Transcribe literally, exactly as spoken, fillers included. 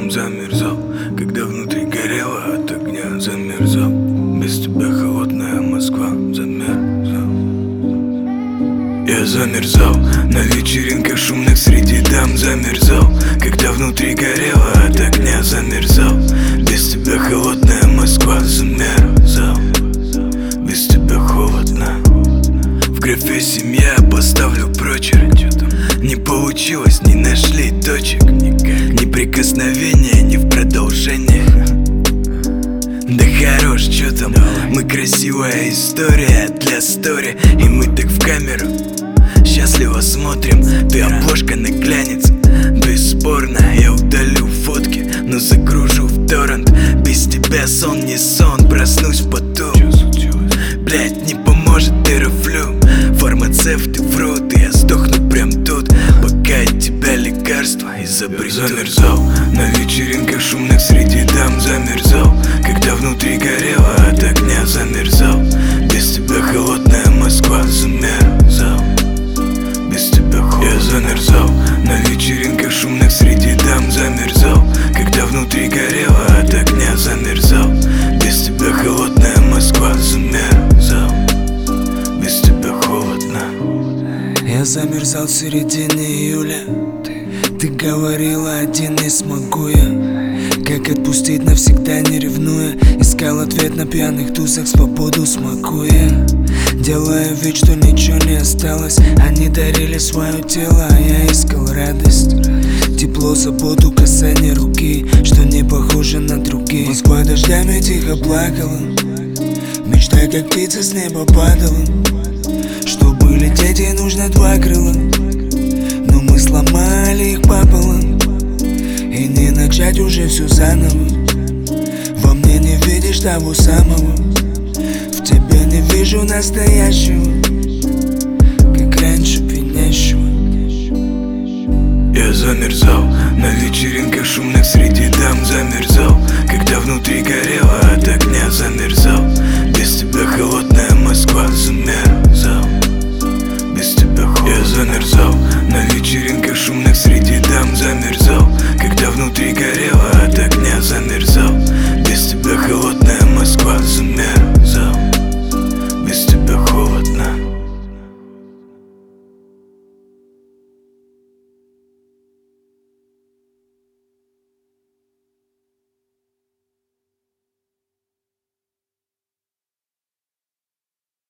дам замерзал, когда внутри горело от огня. Замерзал, без тебя холодная Москва. Замерзал. Я замерзал на вечеринках шумных среди дам. Замерзал, когда внутри горело от огня. Замерзал, без тебя холодная Москва. Замерзал, без тебя холодно. В графе семья поставлю прочерк. Не получилось, не нашли точек. Ни прикосновения, ни в продолжение. Да хорош, чё там, мы красивая история для стори. И мы так в камеру счастливо смотрим. Ты обложка на глянец, бесспорно. Я удалю фотки, но загружу в торрент. Без тебя сон не сон, проснусь в поту. Блять, не поможет терафлю. Фармацевты врут, и я сдохну прям тут, пока от тебя лекарства изобретут. Я замерзал на вечеринках шумных среди дам. Замерзал, когда внутри горело от огня. Замерзал, без тебя холодная Москва. Замерзал, без тебя холодно. Я замерзал на вечеринках шумных среди дам. Замерзал, когда внутри горело от огня. Замерзал, без тебя холодная Москва. Замерзал, без тебя холодно. Я замерзал в середине июля. Ты говорила, один не смогу я. Как отпустить навсегда, не ревнуя. Искал ответ на пьяных тусах, свободу смакуя. Делая вид, что ничего не осталось. Они дарили свое тело, а я искал радость. Тепло, заботу, касание руки, что не похоже на другие. Москва дождями тихо плакала, мечта, как птица с неба падала. Чтобы лететь, ей нужно два крыла, но мы сломали их пополам. И не начать уже все заново. Во мне не видишь того самого, в тебе не вижу настоящего, как раньше пьянящего. Я замерзал на вечеринках шумных среди дам. Замерзал, когда внутри горело